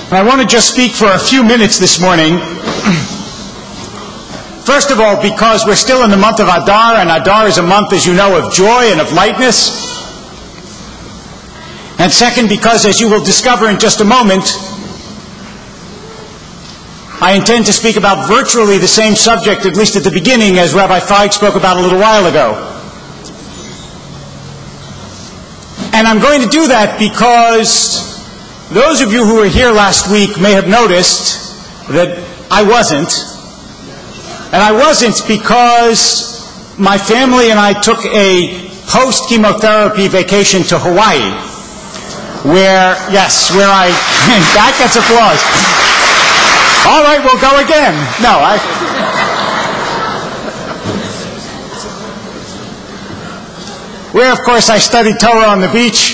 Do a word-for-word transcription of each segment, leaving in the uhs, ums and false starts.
I want to just speak for a few minutes this morning. First of all, because we're still in the month of Adar, and Adar is a month, as you know, of joy and of lightness. And second, because, as you will discover in just a moment, I intend to speak about virtually the same subject, at least at the beginning, as Rabbi Feig spoke about a little while ago. And I'm going to do that because those of you who were here last week may have noticed that I wasn't. And I wasn't because my family and I took a post-chemotherapy vacation to Hawaii, where, yes, where I, that gets applause. All right, we'll go again. No, I... Where, of course, I studied Torah on the beach.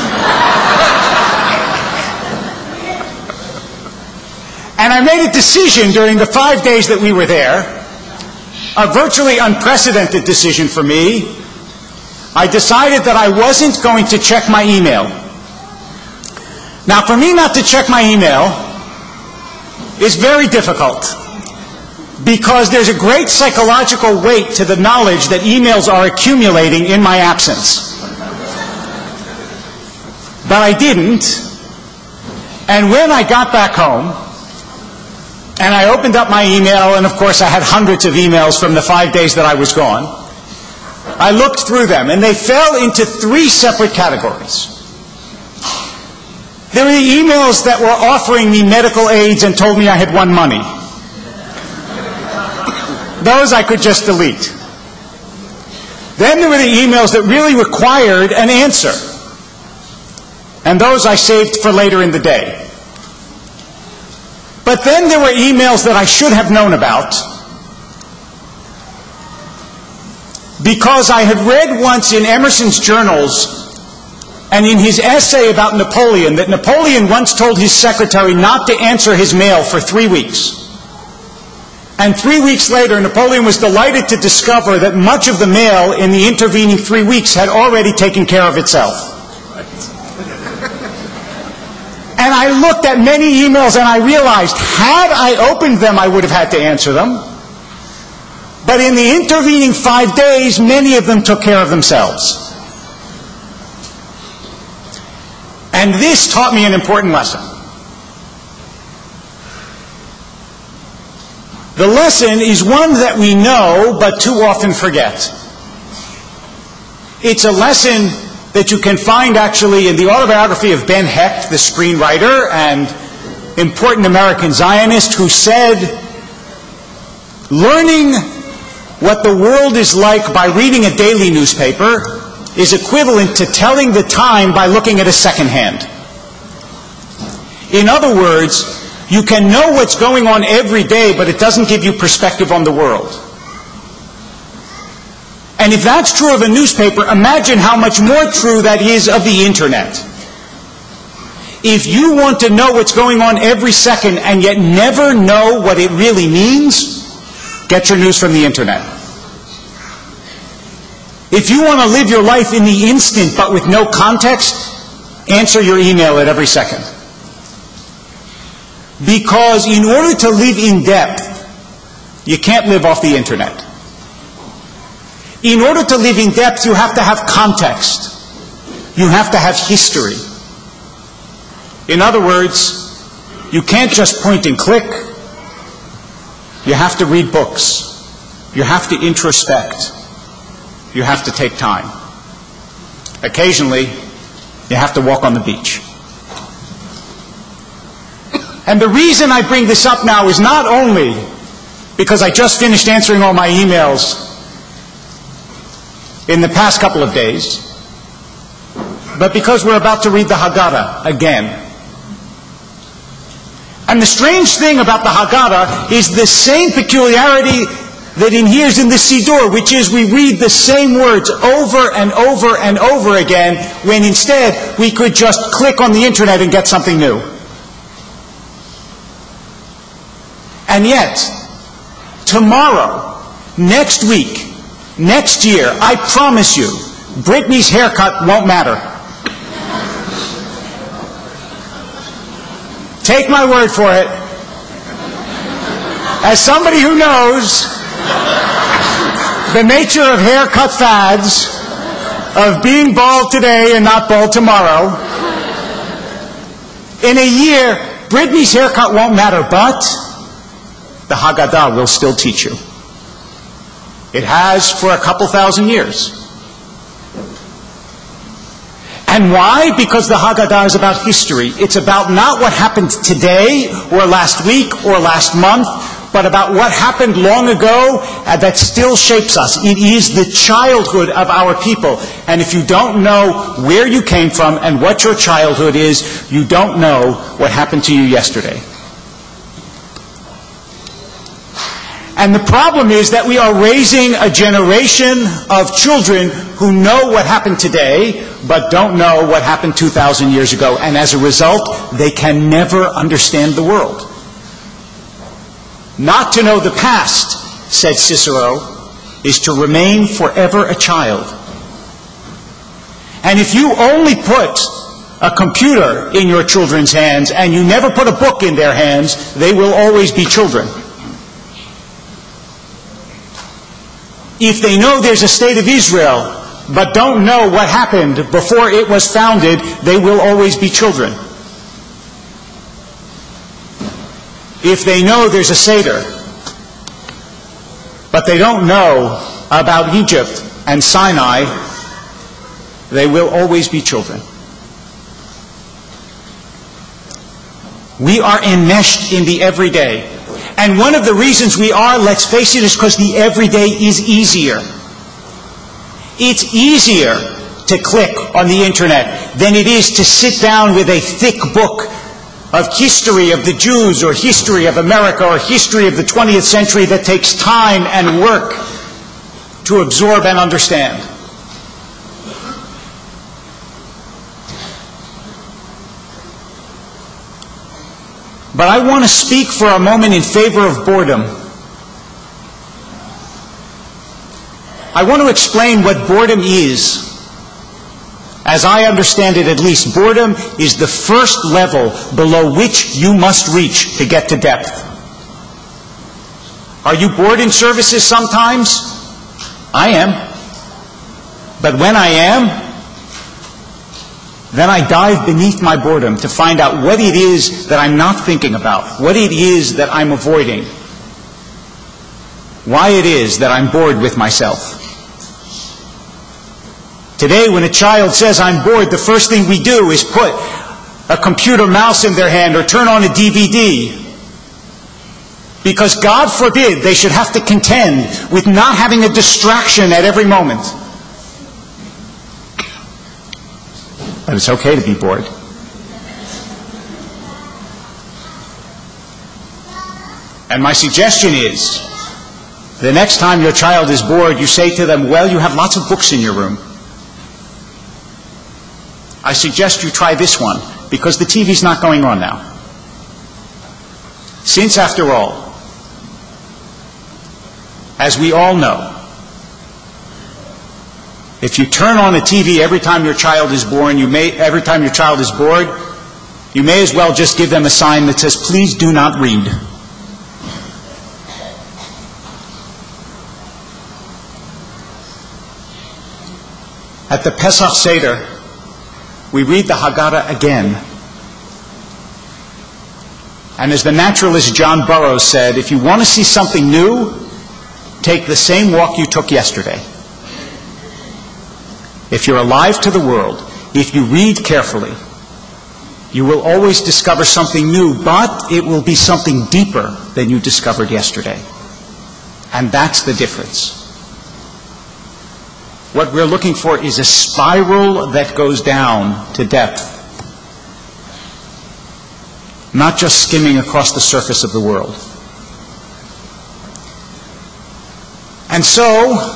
And I made a decision during the five days that we were there, a virtually unprecedented decision for me. I decided that I wasn't going to check my email. Now, for me not to check my email is very difficult, because there's a great psychological weight to the knowledge that emails are accumulating in my absence. But I didn't, and when I got back home, and I opened up my email, and of course I had hundreds of emails from the five days that I was gone, I looked through them, and they fell into three separate categories. There were the emails that were offering me medical aids and told me I had won money. Those I could just delete. Then there were the emails that really required an answer, and those I saved for later in the day. But then there were emails that I should have known about, because I had read once in Emerson's journals and in his essay about Napoleon that Napoleon once told his secretary not to answer his mail for three weeks. And three weeks later, Napoleon was delighted to discover that much of the mail in the intervening three weeks had already taken care of itself. And I looked at many emails and I realized, had I opened them, I would have had to answer them. But in the intervening five days, many of them took care of themselves. And this taught me an important lesson. The lesson is one that we know, but too often forget. It's a lesson that you can find actually in the autobiography of Ben Hecht, the screenwriter and important American Zionist, who said, learning what the world is like by reading a daily newspaper is equivalent to telling the time by looking at a second hand. In other words, you can know what's going on every day, but it doesn't give you perspective on the world. And if that's true of a newspaper, imagine how much more true that is of the internet. If you want to know what's going on every second and yet never know what it really means, get your news from the internet. If you want to live your life in the instant but with no context, answer your email at every second. Because in order to live in depth, you can't live off the internet. In order to live in depth, you have to have context. You have to have history. In other words, you can't just point and click. You have to read books. You have to introspect. You have to take time. Occasionally, you have to walk on the beach. And the reason I bring this up now is not only because I just finished answering all my emails in the past couple of days, but because we're about to read the Haggadah again. And the strange thing about the Haggadah is the same peculiarity that inheres in the Siddur, which is we read the same words over and over and over again, when instead we could just click on the internet and get something new. And yet, tomorrow, next week, next year, I promise you, Britney's haircut won't matter. take my word for it, as somebody who knows the nature of haircut fads, of being bald today and not bald tomorrow, in a year, Brittany's haircut won't matter, but the Haggadah will still teach you. It has for a couple thousand years. And why? Because the Haggadah is about history. It's about not what happened today or last week or last month, but about what happened long ago and that still shapes us. It is the childhood of our people. And if you don't know where you came from and what your childhood is, you don't know what happened to you yesterday. And the problem is that we are raising a generation of children who know what happened today, but don't know what happened two thousand years ago. And as a result, they can never understand the world. Not to know the past, said Cicero, is to remain forever a child. And if you only put a computer in your children's hands and you never put a book in their hands, they will always be children. If they know there's a state of Israel, but don't know what happened before it was founded, they will always be children. If they know there's a Seder, but they don't know about Egypt and Sinai, they will always be children. We are enmeshed in the everyday. And one of the reasons we are, let's face it, is because the everyday is easier. It's easier to click on the internet than it is to sit down with a thick book of history of the Jews or history of America or history of the twentieth century that takes time and work to absorb and understand. But I want to speak for a moment in favor of boredom. I want to explain what boredom is. As I understand it, at least, boredom is the first level below which you must reach to get to depth. Are you bored in services sometimes? I am. But when I am, then I dive beneath my boredom to find out what it is that I'm not thinking about, what it is that I'm avoiding, why it is that I'm bored with myself. Today, when a child says, I'm bored, the first thing we do is put a computer mouse in their hand or turn on a D V D. Because God forbid they should have to contend with not having a distraction at every moment. But it's okay to be bored. And my suggestion is, the next time your child is bored, you say to them, well, you have lots of books in your room. I suggest you try this one, because the T V's not going on now. Since, after all, as we all know, if you turn on the T V every time your child is born, you may, every time your child is bored, you may as well just give them a sign that says, please do not read. At the Pesach Seder, we read the Haggadah again. And as the naturalist John Burroughs said, if you want to see something new, take the same walk you took yesterday. If you're alive to the world, if you read carefully, you will always discover something new, but it will be something deeper than you discovered yesterday. And that's the difference. What we're looking for is a spiral that goes down to depth, not just skimming across the surface of the world. And so,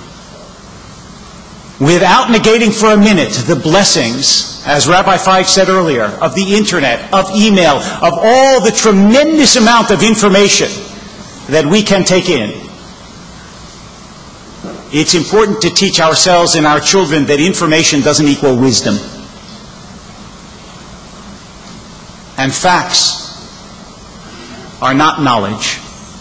without negating for a minute the blessings, as Rabbi Feig said earlier, of the internet, of email, of all the tremendous amount of information that we can take in, it's important to teach ourselves and our children that information doesn't equal wisdom. and facts are not knowledge.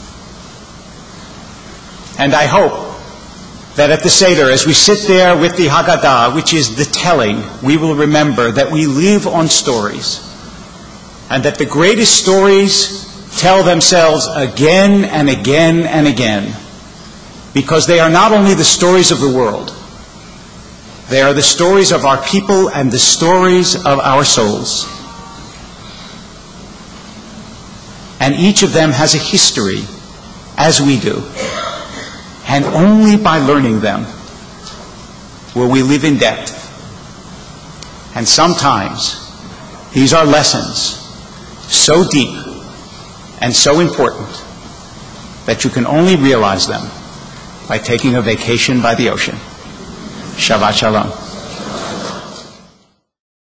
And I hope that at the Seder, as we sit there with the Haggadah, which is the telling, we will remember that we live on stories, and that the greatest stories tell themselves again and again and again, because they are not only the stories of the world, they are the stories of our people and the stories of our souls. And each of them has a history, as we do. And only by learning them will we live in depth. And sometimes these are lessons so deep and so important that you can only realize them by taking a vacation by the ocean. Shabbat Shalom.